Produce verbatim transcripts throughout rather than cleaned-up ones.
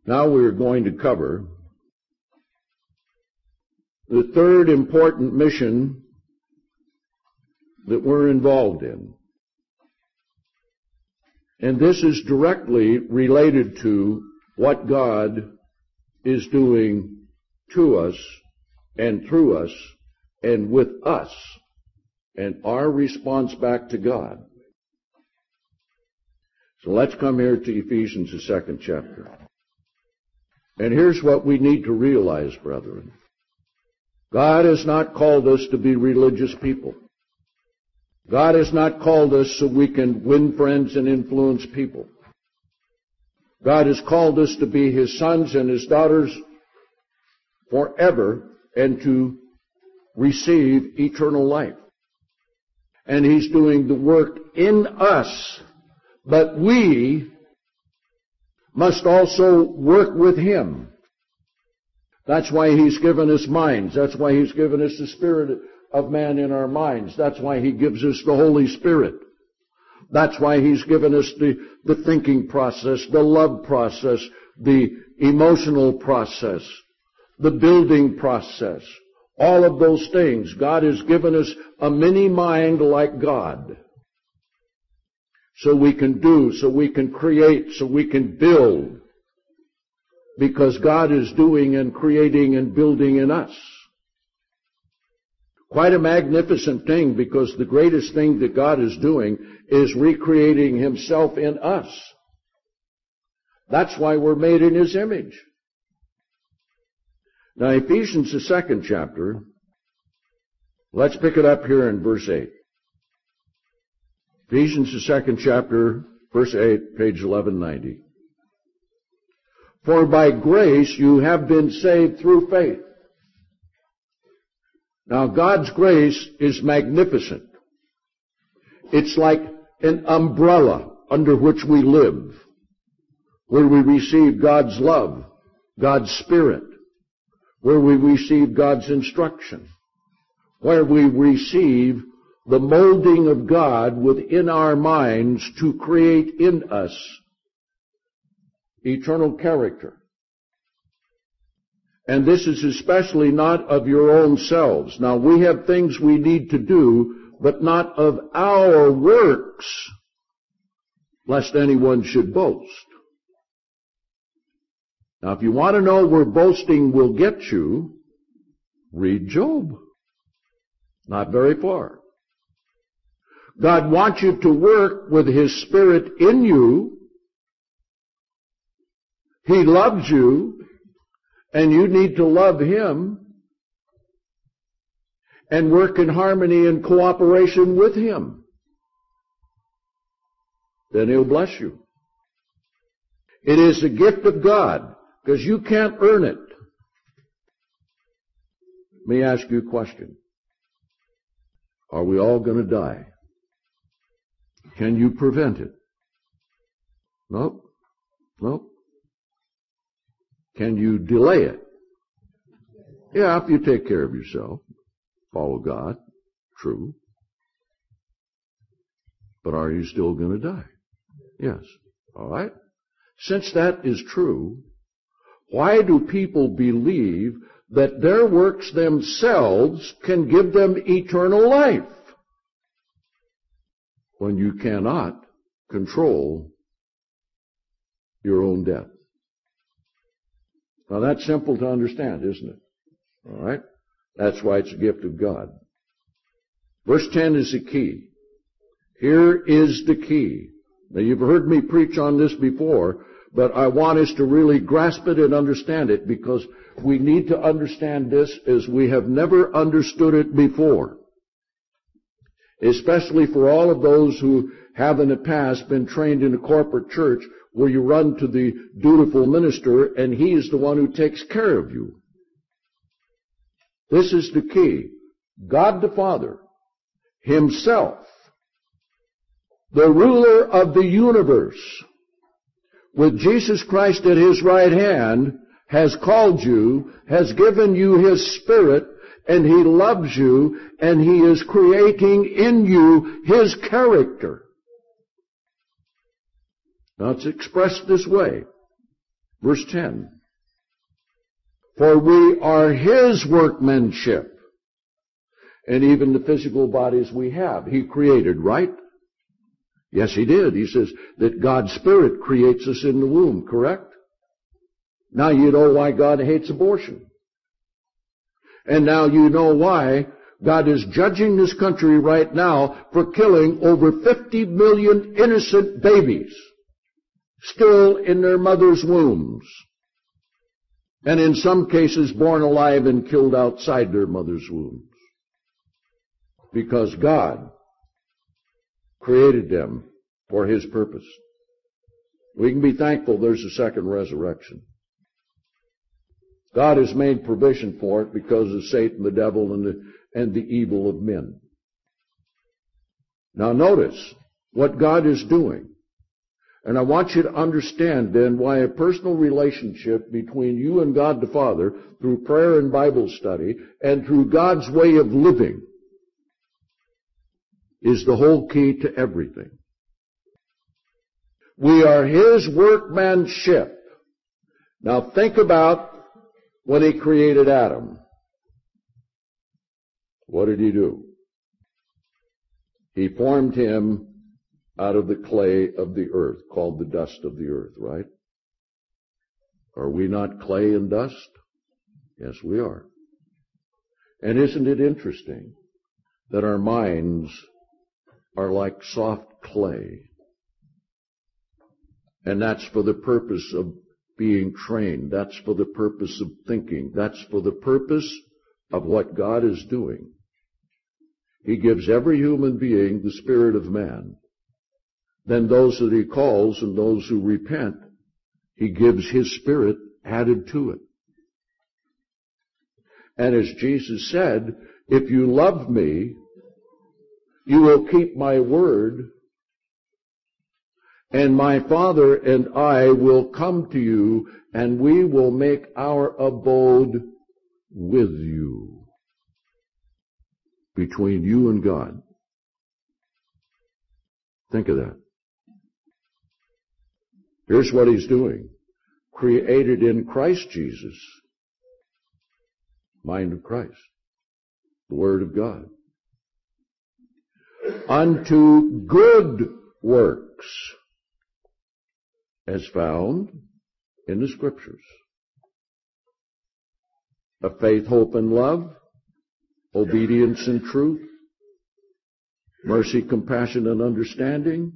Now we're going to cover the third important mission that we're involved in. And this is directly related to what God is doing to us and through us and with us, and our response back to God. So let's come here to Ephesians, the second chapter. And here's what we need to realize, brethren. God has not called us to be religious people. God has not called us so we can win friends and influence people. God has called us to be His sons and His daughters forever and to receive eternal life. And He's doing the work in us, but we must also work with Him. That's why He's given us minds. That's why He's given us the Spirit of man in our minds. That's why He gives us the Holy Spirit. That's why He's given us the, the thinking process, the love process, the emotional process, the building process. All of those things. God has given us a mini mind like God. So we can do, so we can create, so we can build. Because God is doing and creating and building in us. Quite a magnificent thing, because the greatest thing that God is doing is recreating Himself in us. That's why we're made in His image. Now, Ephesians, the second chapter, let's pick it up here in verse eight. Ephesians, the second chapter, verse eight, page eleven ninety. For by grace you have been saved through faith. Now, God's grace is magnificent. It's like an umbrella under which we live, where we receive God's love, God's Spirit, where we receive God's instruction, where we receive the molding of God within our minds to create in us eternal character. And this is especially not of your own selves. Now, we have things we need to do, but not of our works, lest anyone should boast. Now, if you want to know where boasting will get you, read Job. Not very far. God wants you to work with His Spirit in you. He loves you. And you need to love Him and work in harmony and cooperation with Him. Then He'll bless you. It is a gift of God, because you can't earn it. Let me ask you a question. Are we all going to die? Can you prevent it? Nope. Nope. Can you delay it? Yeah, if you take care of yourself, follow God, true. But are you still going to die? Yes. All right. Since that is true, why do people believe that their works themselves can give them eternal life when you cannot control your own death? Now, that's simple to understand, isn't it? All right? That's why it's a gift of God. Verse ten is the key. Here is the key. Now, you've heard me preach on this before, but I want us to really grasp it and understand it, because we need to understand this as we have never understood it before. Especially for all of those who have in the past been trained in a corporate church where you run to the dutiful minister and he is the one who takes care of you. This is the key. God the Father Himself, the ruler of the universe, with Jesus Christ at His right hand, has called you, has given you His Spirit, and He loves you, and He is creating in you His character. Now, it's expressed this way. Verse ten. For we are His workmanship. And even the physical bodies we have, He created, right? Yes, He did. He says that God's Spirit creates us in the womb, correct? Now you know why God hates abortion. And now you know why God is judging this country right now for killing over fifty million innocent babies still in their mother's wombs. And in some cases born alive and killed outside their mother's wombs. Because God created them for His purpose. We can be thankful there's a second resurrection. God has made provision for it because of Satan, the devil, and the, and the evil of men. Now notice what God is doing. And I want you to understand then why a personal relationship between you and God the Father through prayer and Bible study and through God's way of living is the whole key to everything. We are His workmanship. Now think about when He created Adam. What did He do? He formed him out of the clay of the earth, called the dust of the earth, right? Are we not clay and dust? Yes, we are. And isn't it interesting that our minds are like soft clay? And that's for the purpose of being trained. That's for the purpose of thinking. That's for the purpose of what God is doing. He gives every human being the spirit of man. Then those that He calls and those who repent, He gives His Spirit added to it. And as Jesus said, if you love me, you will keep my word, and my Father and I will come to you, and we will make our abode with you. Between you and God. Think of that. Here's what He's doing. Created in Christ Jesus. Mind of Christ. The Word of God. Unto good works, as found in the Scriptures. Of faith, hope, and love. Obedience and truth. Mercy, compassion, and understanding.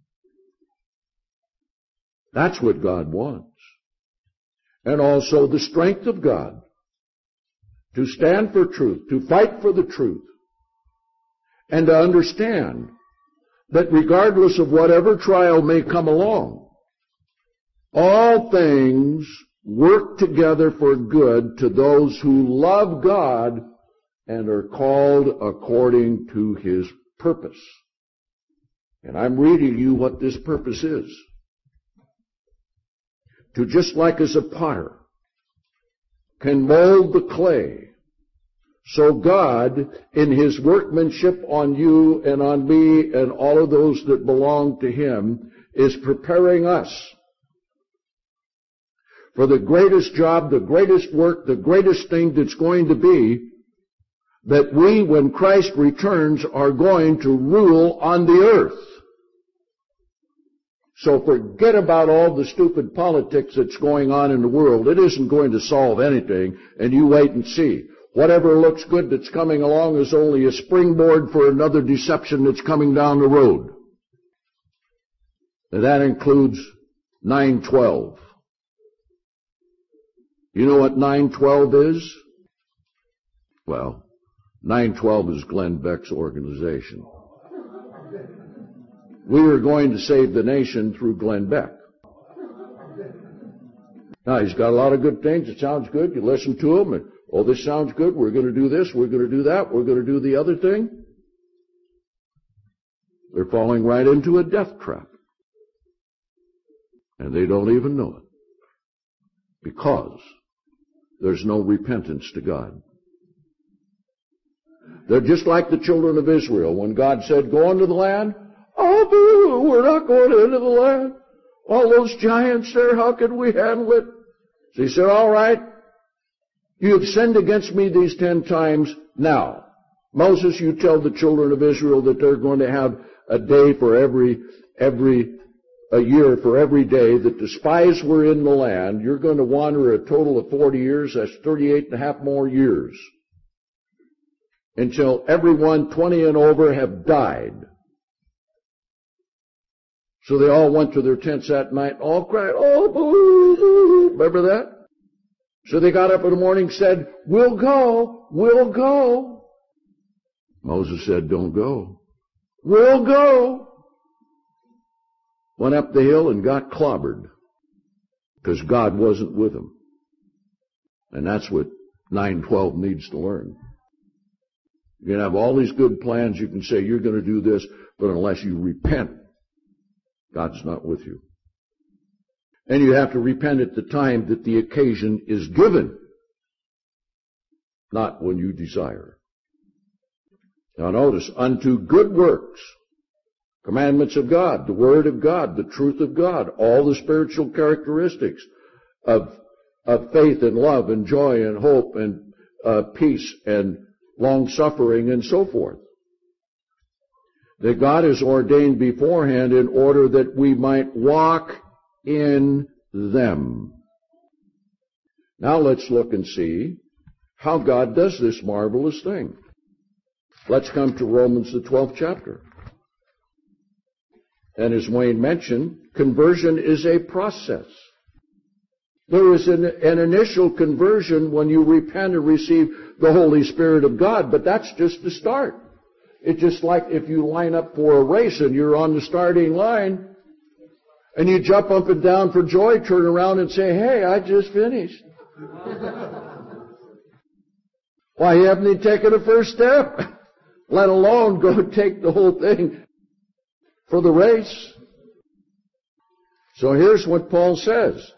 That's what God wants. And also the strength of God. To stand for truth. To fight for the truth. And to understand that regardless of whatever trial may come along, all things work together for good to those who love God and are called according to His purpose. And I'm reading you what this purpose is. To just like as a potter can mold the clay, so God, in His workmanship on you and on me and all of those that belong to Him, is preparing us for the greatest job, the greatest work, the greatest thing that's going to be, that we, when Christ returns, are going to rule on the earth. So forget about all the stupid politics that's going on in the world. It isn't going to solve anything, and you wait and see. Whatever looks good that's coming along is only a springboard for another deception that's coming down the road. And that includes nine twelve. You know what nine twelve is? Well, nine twelve is Glenn Beck's organization. We are going to save the nation through Glenn Beck. Now, he's got a lot of good things. It sounds good. You listen to him, and, oh, this sounds good. We're going to do this. We're going to do that. We're going to do the other thing. They're falling right into a death trap. And they don't even know it. Because there's no repentance to God. They're just like the children of Israel. When God said, go into the land, oh, boo, we're not going into the land. All those giants there, how could we handle it? So he said, all right, you have sinned against me these ten times. Now, Moses, you tell the children of Israel that they're going to have a day for every, every, a year for every day that the spies were in the land. You're going to wander a total of forty years. That's thirty-eight and a half more years. Until everyone twenty and over have died. So they all went to their tents that night, all cried, oh, boo, boo. Remember that? So they got up in the morning and said, we'll go, we'll go. Moses said, don't go. We'll go. Went up the hill and got clobbered because God wasn't with him. And that's what nine twelve needs to learn. You can have all these good plans. You can say you're going to do this, but unless you repent, God's not with you. And you have to repent at the time that the occasion is given, not when you desire. Now notice, unto good works, commandments of God, the Word of God, the truth of God, all the spiritual characteristics of, of faith and love and joy and hope and uh, peace and long-suffering and so forth, that God has ordained beforehand in order that we might walk in them. Now let's look and see how God does this marvelous thing. Let's come to Romans, the twelfth chapter. And as Wayne mentioned, conversion is a process. There is an, an initial conversion when you repent and receive the Holy Spirit of God, but that's just the start. It's just like if you line up for a race and you're on the starting line and you jump up and down for joy, turn around and say, hey, I just finished. Why, you haven't even taken a first step, let alone go take the whole thing for the race. So here's what Paul says.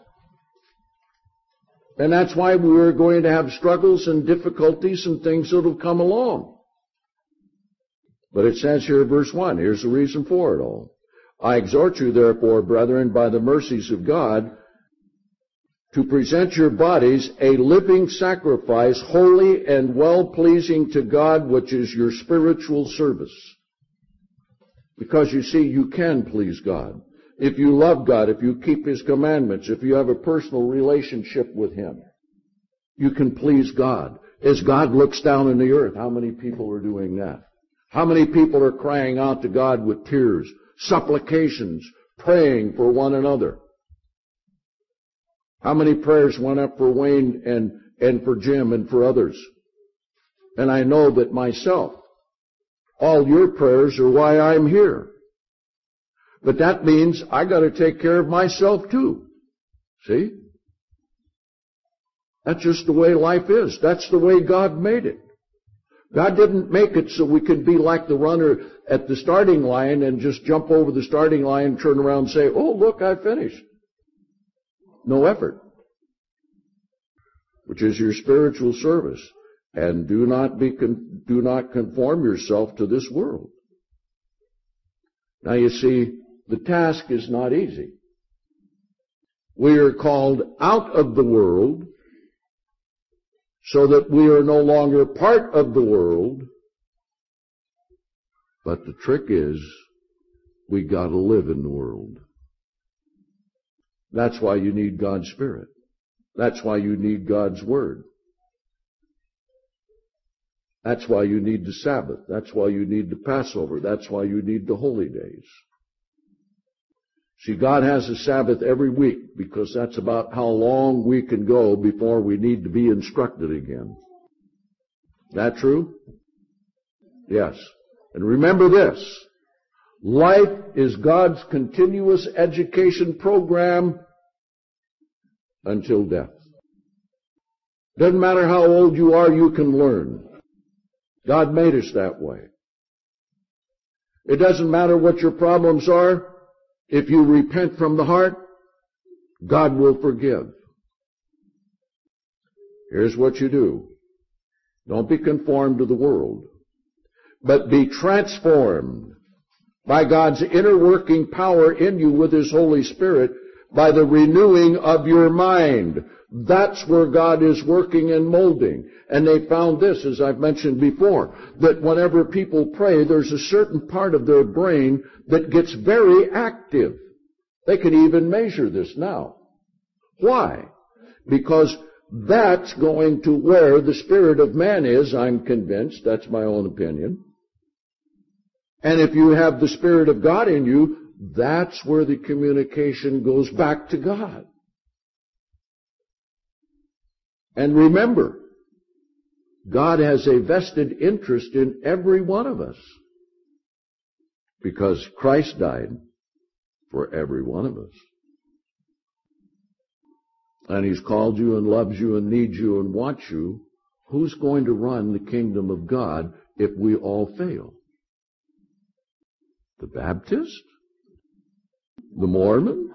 And that's why we're going to have struggles and difficulties and things that will come along. But it says here, verse one, here's the reason for it all. I exhort you, therefore, brethren, by the mercies of God, to present your bodies a living sacrifice, holy and well-pleasing to God, which is your spiritual service. Because you see, you can please God. If you love God, if you keep His commandments, if you have a personal relationship with Him, you can please God. As God looks down on the earth, how many people are doing that? How many people are crying out to God with tears, supplications, praying for one another? How many prayers went up for Wayne and, and for Jim and for others? And I know that myself, all your prayers are why I'm here. But that means I got to take care of myself too. See? That's just the way life is. That's the way God made it. God didn't make it so we could be like the runner at the starting line and just jump over the starting line and turn around and say, oh, look, I finished. No effort. Which is your spiritual service. And do not be, con- do not conform yourself to this world. Now you see, the task is not easy. We are called out of the world so that we are no longer part of the world. But the trick is, we got to live in the world. That's why you need God's Spirit. That's why you need God's Word. That's why you need the Sabbath. That's why you need the Passover. That's why you need the holy days. See, God has a Sabbath every week because that's about how long we can go before we need to be instructed again. That true? Yes. And remember this. Life is God's continuous education program until death. Doesn't matter how old you are, you can learn. God made us that way. It doesn't matter what your problems are. If you repent from the heart, God will forgive. Here's what you do. Don't be conformed to the world, but be transformed by God's inner working power in you with His Holy Spirit by the renewing of your mind. That's where God is working and molding. And they found this, as I've mentioned before, that whenever people pray, there's a certain part of their brain that gets very active. They can even measure this now. Why? Because that's going to where the spirit of man is, I'm convinced. That's my own opinion. And if you have the Spirit of God in you, that's where the communication goes back to God. And remember, God has a vested interest in every one of us, because Christ died for every one of us. And He's called you and loves you and needs you and wants you. Who's going to run the kingdom of God if we all fail? The Baptists? The Mormons?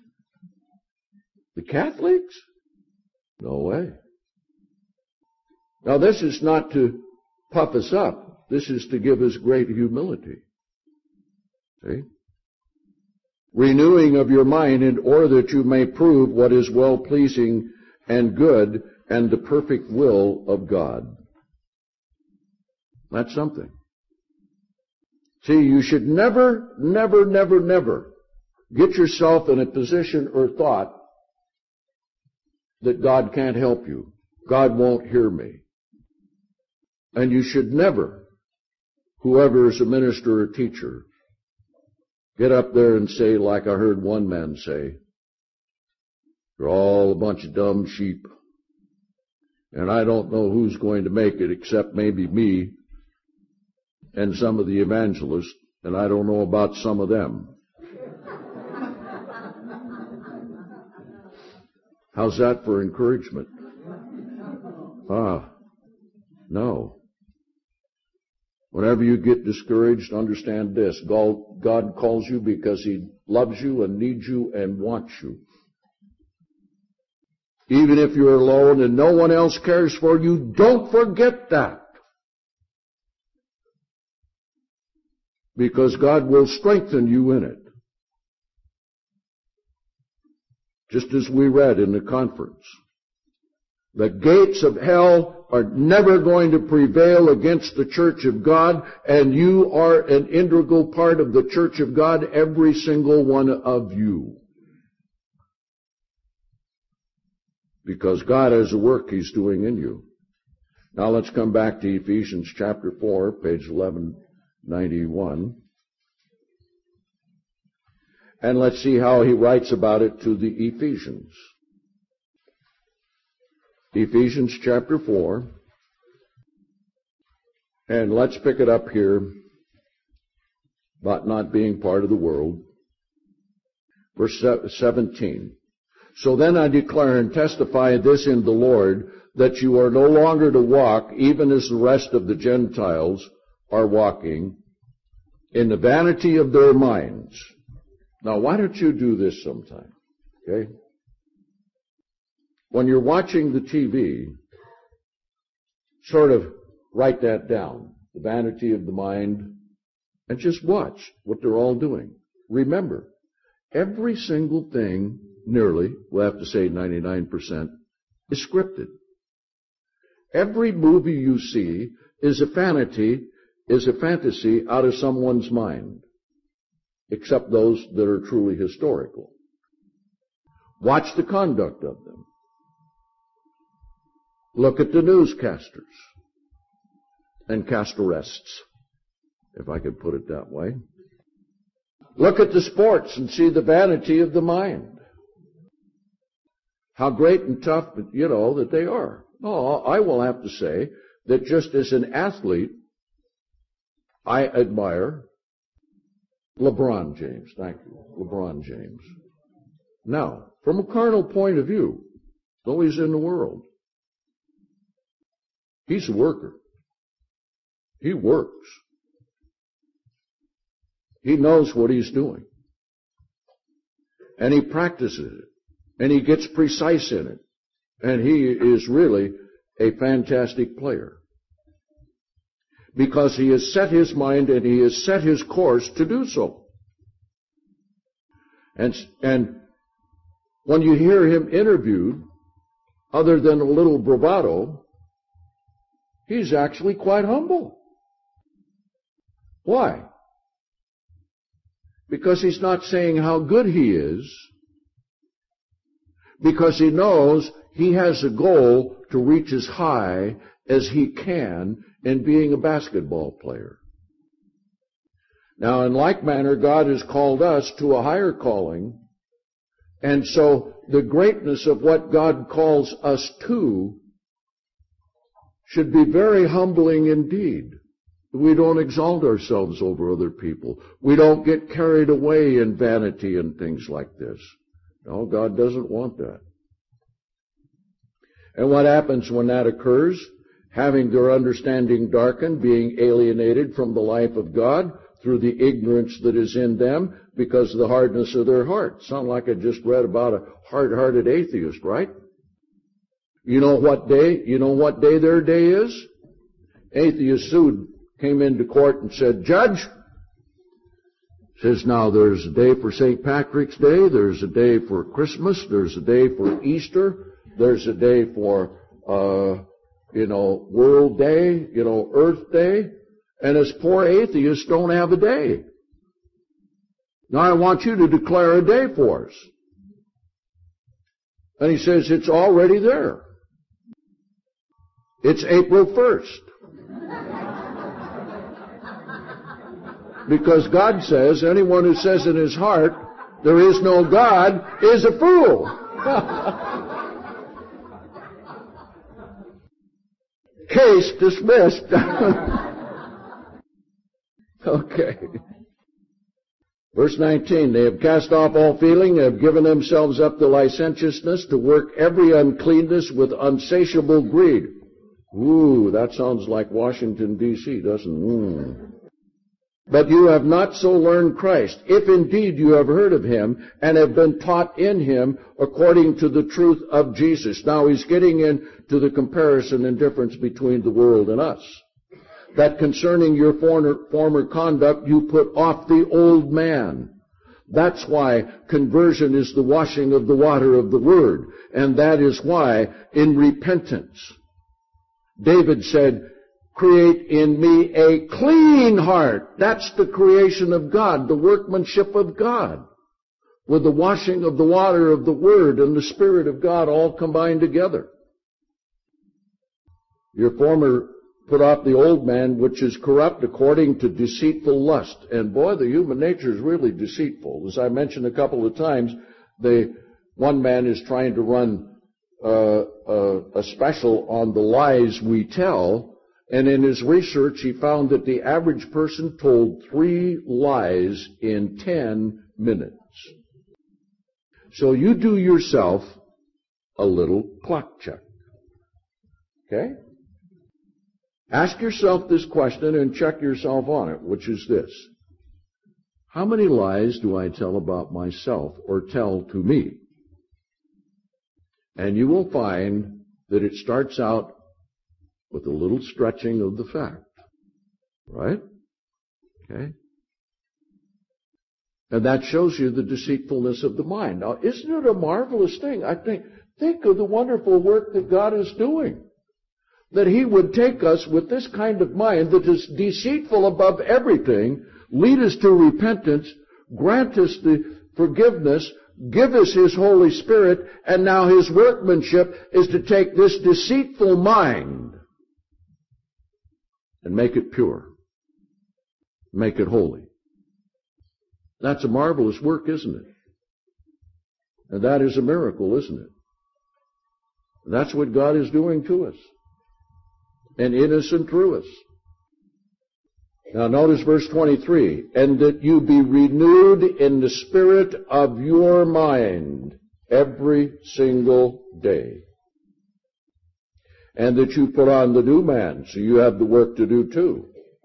The Catholics? No way. Now this is not to puff us up. This is to give us great humility. See? Renewing of your mind in order that you may prove what is well-pleasing and good and the perfect will of God. That's something. See, you should never, never, never, never get yourself in a position or thought that God can't help you. God won't hear me. And you should never, whoever is a minister or teacher, get up there and say, like I heard one man say, "You're all a bunch of dumb sheep, and I don't know who's going to make it except maybe me and some of the evangelists, and I don't know about some of them." How's that for encouragement? Ah, no. Whenever you get discouraged, understand this. God calls you because He loves you and needs you and wants you. Even if you're alone and no one else cares for you, don't forget that. Because God will strengthen you in it. Just as we read in the conference. The gates of hell are never going to prevail against the church of God, and you are an integral part of the church of God, every single one of you. Because God has a work He's doing in you. Now let's come back to Ephesians chapter four, page eleven ninety-one. And let's see how he writes about it to the Ephesians. Ephesians chapter four. And let's pick it up here about not being part of the world. Verse seventeen. So then I declare and testify this in the Lord, that you are no longer to walk, even as the rest of the Gentiles are walking, in the vanity of their minds. Now, why don't you do this sometime? Okay? When you're watching the T V, sort of write that down. The vanity of the mind. And just watch what they're all doing. Remember, every single thing, nearly, we'll have to say ninety-nine percent, is scripted. Every movie you see is a vanity, is a fantasy out of someone's mind. Except those that are truly historical. Watch the conduct of them. Look at the newscasters and castorests, if I could put it that way. Look at the sports and see the vanity of the mind. How great and tough, you know, that they are. Oh, I will have to say that just as an athlete, I admire LeBron James. Thank you. LeBron James. Now, from a carnal point of view, though he's in the world, he's a worker. He works. He knows what he's doing. And he practices it. And he gets precise in it. And he is really a fantastic player. Because he has set his mind and he has set his course to do so. And, and when you hear him interviewed, other than a little bravado, he's actually quite humble. Why? Because he's not saying how good he is, because he knows he has a goal to reach as high as he can in being a basketball player. Now, in like manner, God has called us to a higher calling, and so the greatness of what God calls us to should be very humbling indeed. We don't exalt ourselves over other people. We don't get carried away in vanity and things like this. No, God doesn't want that. And what happens when that occurs? Having their understanding darkened, being alienated from the life of God through the ignorance that is in them because of the hardness of their heart. Sound like I just read about a hard-hearted atheist, right? You know what day, you know what day their day is? Atheist sued, came into court and said, Judge, says now there's a day for Saint Patrick's Day, there's a day for Christmas, there's a day for Easter, there's a day for, uh, you know, World Day, you know, Earth Day, and us poor atheists don't have a day. Now I want you to declare a day for us. And he says, it's already there. It's April first. Because God says, anyone who says in his heart, there is no God, is a fool. Case dismissed. Okay. Verse nineteen, they have cast off all feeling, they have given themselves up to licentiousness, to work every uncleanness with unsatiable greed. Ooh, that sounds like Washington, D C, doesn't it? Mm. But you have not so learned Christ, if indeed you have heard of him and have been taught in him according to the truth of Jesus. Now he's getting into the comparison and difference between the world and us. That concerning your former, former conduct, you put off the old man. That's why conversion is the washing of the water of the Word. And that is why in repentance, David said, create in me a clean heart. That's the creation of God, the workmanship of God, with the washing of the water of the Word and the Spirit of God all combined together. Your former put off the old man, which is corrupt according to deceitful lust. And boy, the human nature is really deceitful. As I mentioned a couple of times, the one man is trying to run uh, uh, a special on the lies we tell, and in his research he found that the average person told three lies in ten minutes. So you do yourself a little clock check. Okay? Ask yourself this question and check yourself on it, which is this. How many lies do I tell about myself or tell to me? And you will find that it starts out with a little stretching of the fact. Right? Okay? And that shows you the deceitfulness of the mind. Now, isn't it a marvelous thing? I think, think of the wonderful work that God is doing. That he would take us with this kind of mind that is deceitful above everything, lead us to repentance, grant us the forgiveness, give us his Holy Spirit, and now his workmanship is to take this deceitful mind and make it pure, make it holy. That's a marvelous work, isn't it? And that is a miracle, isn't it? That's what God is doing to us. And in us and through us. Now notice verse twenty-three. And that you be renewed in the spirit of your mind every single day. And that you put on the new man. So you have the work to do too.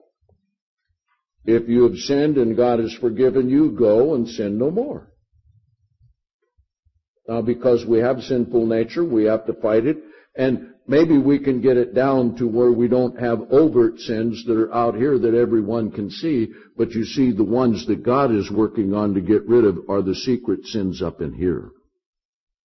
If you have sinned and God has forgiven you, go and sin no more. Now because we have sinful nature, we have to fight it. And maybe we can get it down to where we don't have overt sins that are out here that everyone can see, but you see the ones that God is working on to get rid of are the secret sins up in here.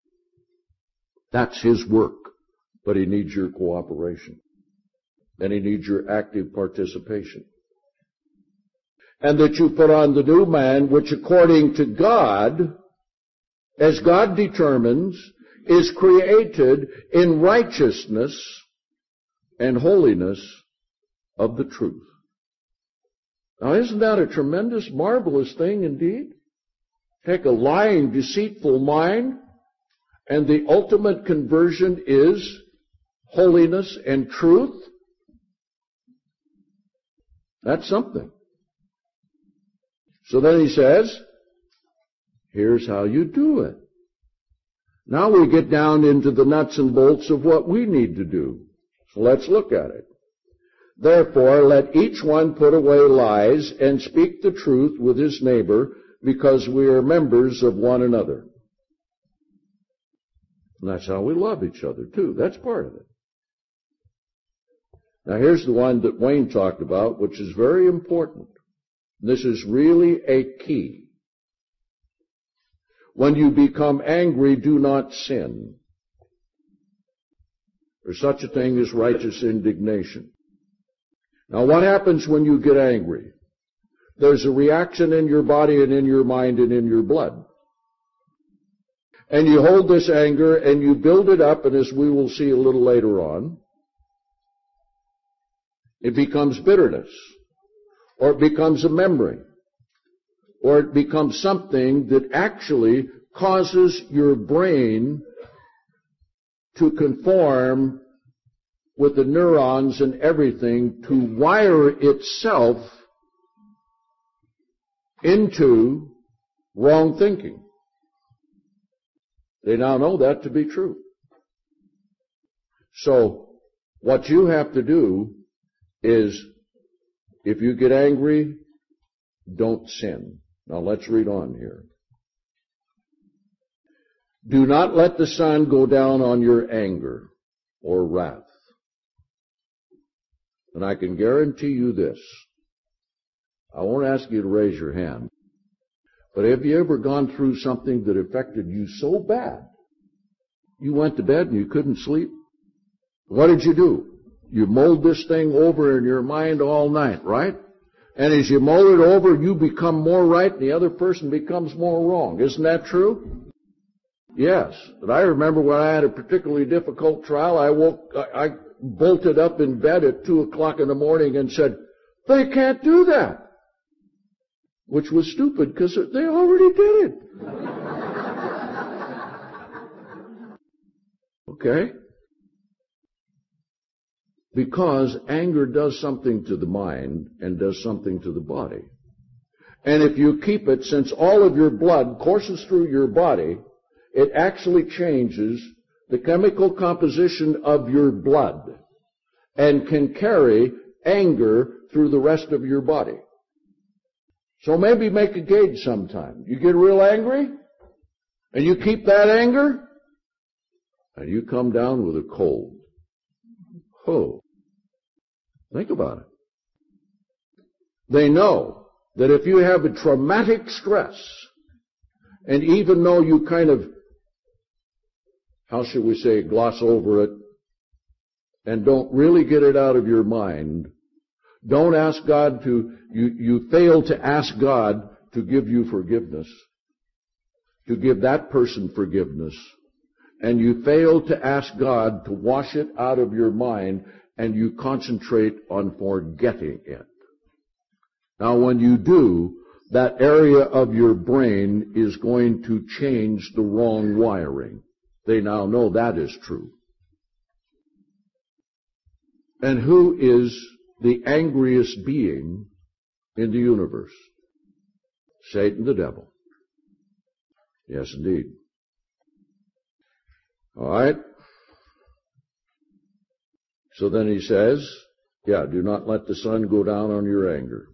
That's His work. But He needs your cooperation. And He needs your active participation. And that you put on the new man, which according to God, as God determines, is created in righteousness and holiness of the truth. Now, isn't that a tremendous, marvelous thing indeed? Take a lying, deceitful mind, and the ultimate conversion is holiness and truth. That's something. So then he says, here's how you do it. Now we get down into the nuts and bolts of what we need to do. So let's look at it. Therefore, let each one put away lies and speak the truth with his neighbor, because we are members of one another. And that's how we love each other, too. That's part of it. Now, here's the one that Wayne talked about, which is very important. This is really a key. When you become angry, do not sin. There's such a thing as righteous indignation. Now, what happens when you get angry? There's a reaction in your body and in your mind and in your blood. And you hold this anger and you build it up, and as we will see a little later on, it becomes bitterness, or it becomes a memory, or it becomes something that actually causes your brain to conform with the neurons and everything to wire itself into wrong thinking. They now know that to be true. So, what you have to do is, if you get angry, don't sin. Now let's read on here. Do not let the sun go down on your anger or wrath. And I can guarantee you this. I won't ask you to raise your hand. But have you ever gone through something that affected you so bad, you went to bed and you couldn't sleep? What did you do? You mulled this thing over in your mind all night, right? And as you mull it over, you become more right and the other person becomes more wrong. Isn't that true? Yes. But I remember when I had a particularly difficult trial, I woke, I, I bolted up in bed at two o'clock in the morning and said, they can't do that. Which was stupid because they already did it. Okay? Because anger does something to the mind and does something to the body. And if you keep it, since all of your blood courses through your body, it actually changes the chemical composition of your blood and can carry anger through the rest of your body. So maybe make a gauge sometime. You get real angry, and you keep that anger, and you come down with a cold. Oh. Think about it. They know that if you have a traumatic stress, and even though you kind of, how should we say, gloss over it, and don't really get it out of your mind, don't ask God to, you, you fail to ask God to give you forgiveness, to give that person forgiveness, and you fail to ask God to wash it out of your mind, and you concentrate on forgetting it. Now, when you do, that area of your brain is going to change the wrong wiring. They now know that is true. And who is the angriest being in the universe? Satan, the devil. Yes, indeed. All right. So then he says, yeah, do not let the sun go down on your anger.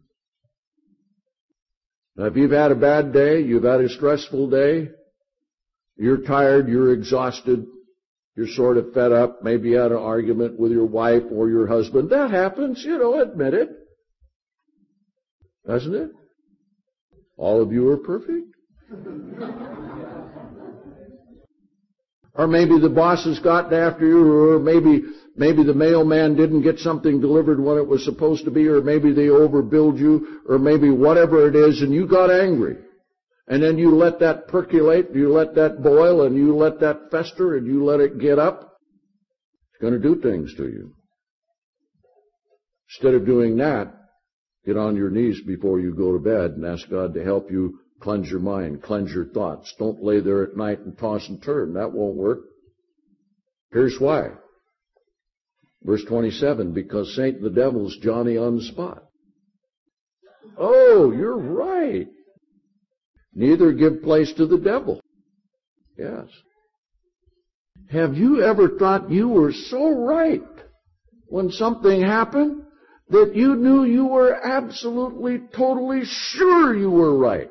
Now, if you've had a bad day, you've had a stressful day, you're tired, you're exhausted, you're sort of fed up, maybe you had an argument with your wife or your husband. That happens, you know, admit it. Doesn't it? All of you are perfect. Or maybe the boss has gotten after you, or maybe maybe the mailman didn't get something delivered when it was supposed to be, or maybe they overbilled you, or maybe whatever it is, and you got angry. And then you let that percolate, you let that boil, and you let that fester, and you let it get up. It's going to do things to you. Instead of doing that, get on your knees before you go to bed and ask God to help you cleanse your mind, cleanse your thoughts. Don't lay there at night and toss and turn. That won't work. Here's why. Verse twenty-seven, because Satan the devil's Johnny on the spot. Oh, you're right. Neither give place to the devil. Yes. Have you ever thought you were so right when something happened that you knew you were absolutely, totally sure you were right?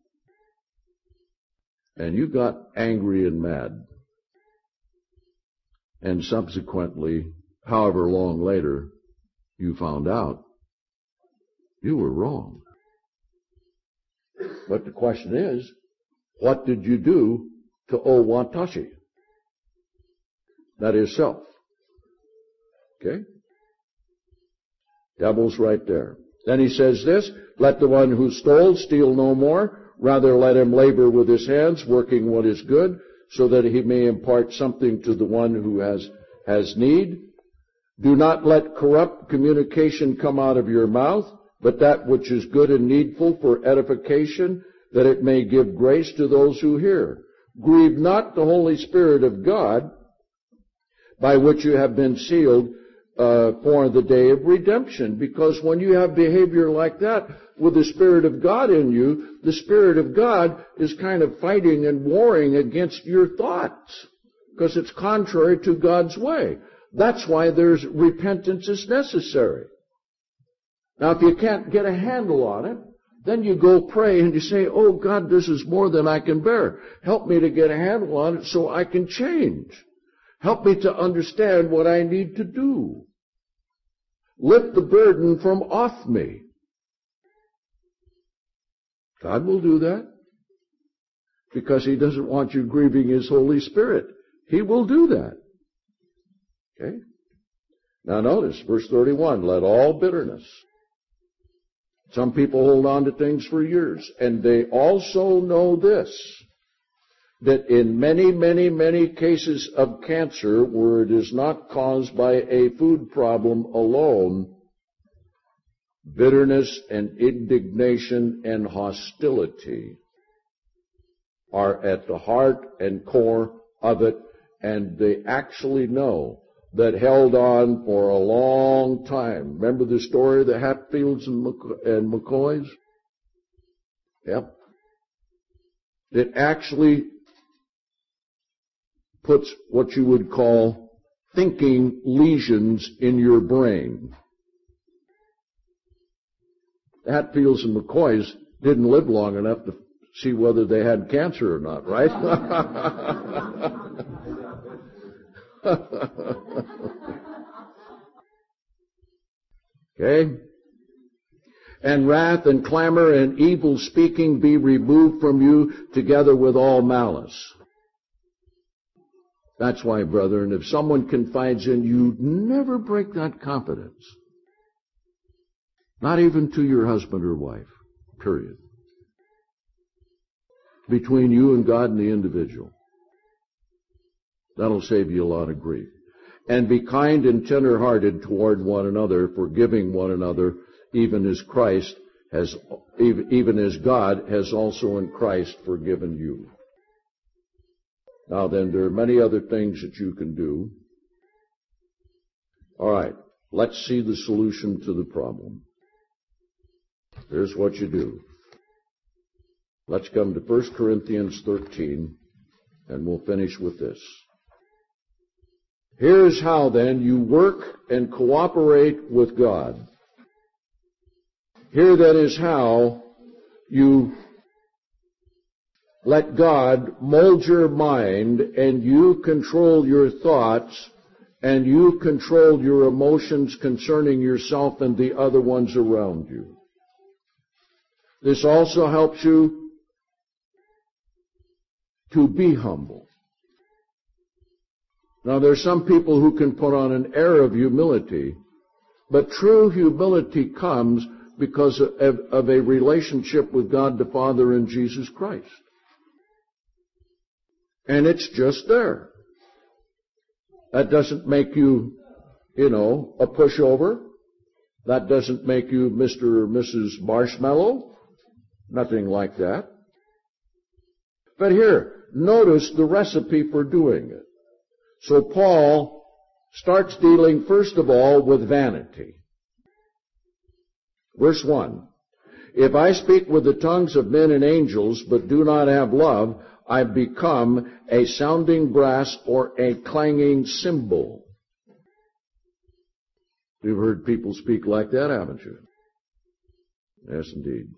And you got angry and mad. And subsequently, however long later, you found out you were wrong. But the question is, what did you do to Owatashi? That is self. Okay? Devil's right there. Then he says this, let the one who stole steal no more, rather let him labor with his hands, working what is good, so that he may impart something to the one who has, has need. Do not let corrupt communication come out of your mouth, but that which is good and needful for edification, that it may give grace to those who hear. Grieve not the Holy Spirit of God, by which you have been sealed uh, for the day of redemption. Because when you have behavior like that with the Spirit of God in you, the Spirit of God is kind of fighting and warring against your thoughts, because it's contrary to God's way. That's why there's repentance is necessary. Now, if you can't get a handle on it, then you go pray and you say, oh, God, this is more than I can bear. Help me to get a handle on it so I can change. Help me to understand what I need to do. Lift the burden from off me. God will do that because He doesn't want you grieving His Holy Spirit. He will do that. Okay? Now notice, verse thirty-one, let all bitterness. Some people hold on to things for years, and they also know this, that in many, many, many cases of cancer, where it is not caused by a food problem alone, bitterness and indignation and hostility are at the heart and core of it, and they actually know that held on for a long time. Remember the story of the Hatfields and, McC- and McCoys? Yep. It actually puts what you would call thinking lesions in your brain. The Hatfields and McCoys didn't live long enough to see whether they had cancer or not, right? Okay? And wrath and clamor and evil speaking be removed from you, together with all malice. That's why, brethren, if someone confides in you, never break that confidence. Not even to your husband or wife. Period. Between you and God and the individual. That'll save you a lot of grief. And be kind and tender-hearted toward one another, forgiving one another, even as Christ has, even as God has also in Christ forgiven you. Now then, there are many other things that you can do. All right, let's see the solution to the problem. Here's what you do. Let's come to First Corinthians thirteen, and we'll finish with this. Here's how, then, you work and cooperate with God. Here, that is how you let God mold your mind, and you control your thoughts, and you control your emotions concerning yourself and the other ones around you. This also helps you to be humble. Now, there's some people who can put on an air of humility, but true humility comes because of, of a relationship with God the Father and Jesus Christ. And it's just there. That doesn't make you, you know, a pushover. That doesn't make you Mister or Missus Marshmallow. Nothing like that. But here, notice the recipe for doing it. So Paul starts dealing, first of all, with vanity. Verse one, if I speak with the tongues of men and angels, but do not have love, I become a sounding brass or a clanging cymbal. You've heard people speak like that, haven't you? Yes, indeed.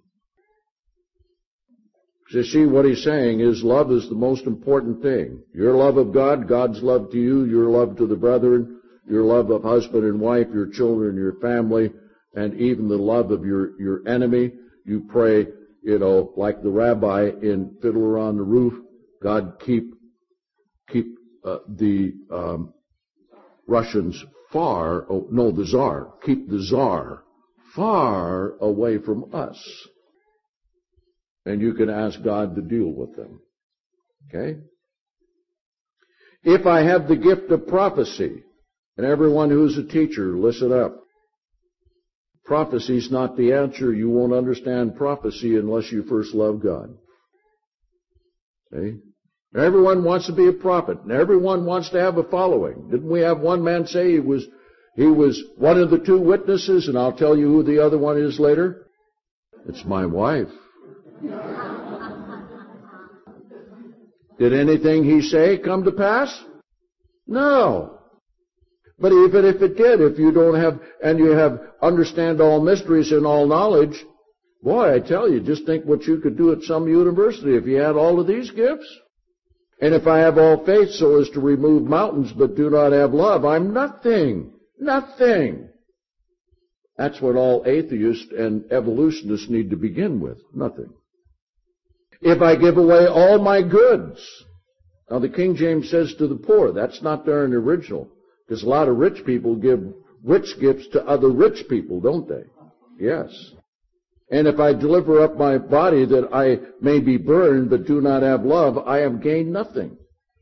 You see, what he's saying is love is the most important thing. Your love of God, God's love to you, your love to the brethren, your love of husband and wife, your children, your family, and even the love of your, your enemy. You pray, you know, like the rabbi in Fiddler on the Roof, God keep, keep uh, the um, Russians far, oh, no, the Tsar, keep the Tsar far away from us. And you can ask God to deal with them. Okay? If I have the gift of prophecy, and everyone who's a teacher, listen up. Prophecy's not the answer. You won't understand prophecy unless you first love God. Okay? Everyone wants to be a prophet, and everyone wants to have a following. Didn't we have one man say he was, he was one of the two witnesses, and I'll tell you who the other one is later? It's my wife. Did anything he say come to pass? No. But even if it did, if you don't have, and you have understand all mysteries and all knowledge, boy, I tell you, just think what you could do at some university if you had all of these gifts. And if I have all faith so as to remove mountains but do not have love, I'm nothing. Nothing. That's what all atheists and evolutionists need to begin with. Nothing. If I give away all my goods. Now the King James says to the poor. That's not there in the original. Because a lot of rich people give rich gifts to other rich people, don't they? Yes. And if I deliver up my body that I may be burned but do not have love, I have gained nothing.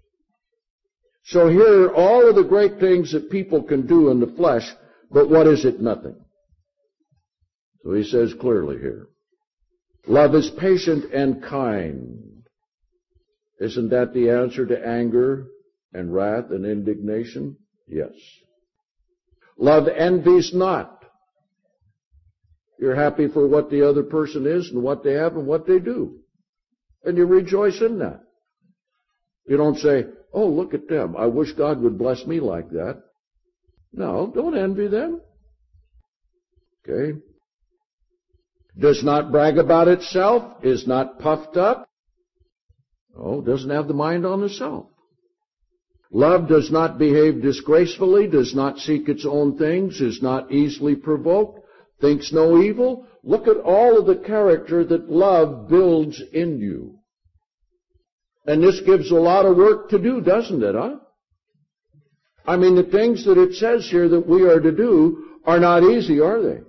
So here are all of the great things that people can do in the flesh, but what is it? Nothing. So he says clearly here. Love is patient and kind. Isn't that the answer to anger and wrath and indignation? Yes. Love envies not. You're happy for what the other person is and what they have and what they do. And you rejoice in that. You don't say, oh, look at them. I wish God would bless me like that. No, don't envy them. Okay. Does not brag about itself, is not puffed up. Oh, doesn't have the mind on itself. Love does not behave disgracefully, does not seek its own things, is not easily provoked, thinks no evil. Look at all of the character that love builds in you. And this gives a lot of work to do, doesn't it, huh? I mean, the things that it says here that we are to do are not easy, are they?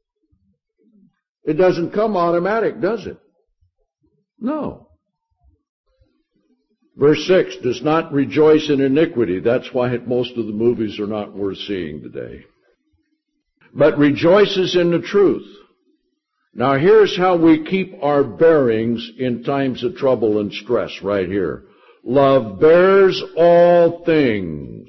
It doesn't come automatic, does it? No. Verse six, does not rejoice in iniquity. That's why most of the movies are not worth seeing today. But rejoices in the truth. Now here's how we keep our bearings in times of trouble and stress right here. Love bears all things.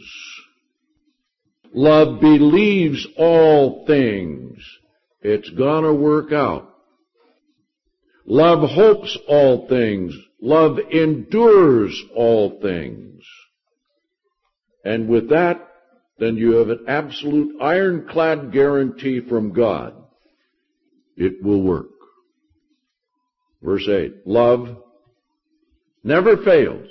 Love believes all things. It's gonna work out. Love hopes all things. Love endures all things. And with that, then you have an absolute ironclad guarantee from God. It will work. Verse eight, love never fails.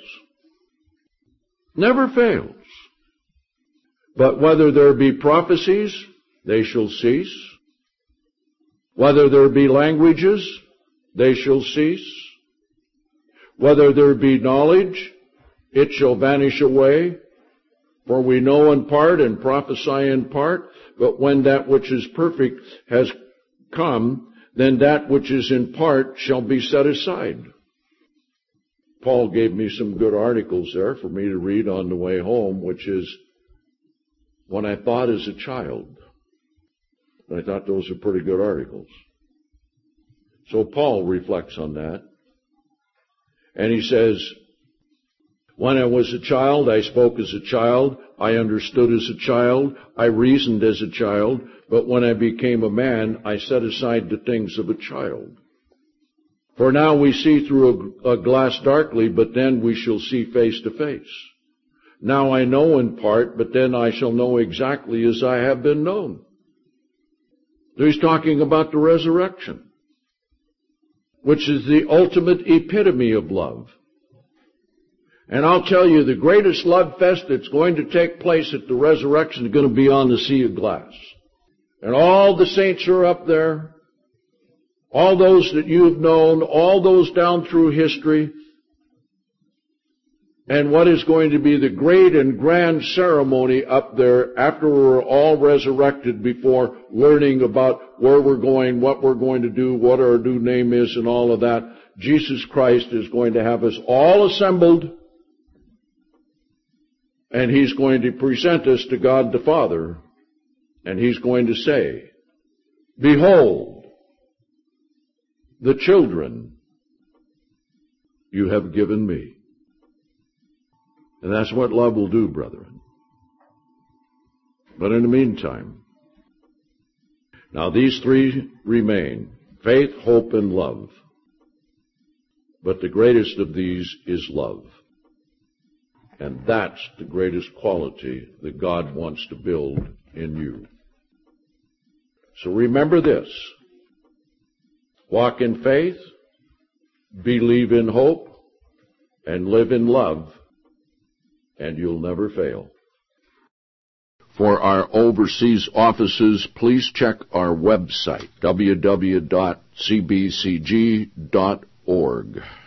Never fails. But whether there be prophecies, they shall cease. Whether there be languages, they shall cease. Whether there be knowledge, it shall vanish away. For we know in part and prophesy in part, but when that which is perfect has come, then that which is in part shall be set aside. Paul gave me some good articles there for me to read on the way home, which is When I Thought as a Child. I thought those are pretty good articles. So Paul reflects on that. And he says, when I was a child, I spoke as a child, I understood as a child, I reasoned as a child, but when I became a man, I set aside the things of a child. For now we see through a, a glass darkly, but then we shall see face to face. Now I know in part, but then I shall know exactly as I have been known. So he's talking about the resurrection, which is the ultimate epitome of love. And I'll tell you, the greatest love fest that's going to take place at the resurrection is going to be on the sea of glass. And all the saints are up there, all those that you have known, all those down through history. And what is going to be the great and grand ceremony up there after we're all resurrected, before learning about where we're going, what we're going to do, what our new name is, and all of that. Jesus Christ is going to have us all assembled, and He's going to present us to God the Father, and He's going to say, behold, the children you have given me. And that's what love will do, brethren. But in the meantime, now these three remain: faith, hope, and love. But the greatest of these is love. And that's the greatest quality that God wants to build in you. So remember this: walk in faith, believe in hope, and live in love, and you'll never fail. For our overseas offices, please check our website, w w w dot c b c g dot org.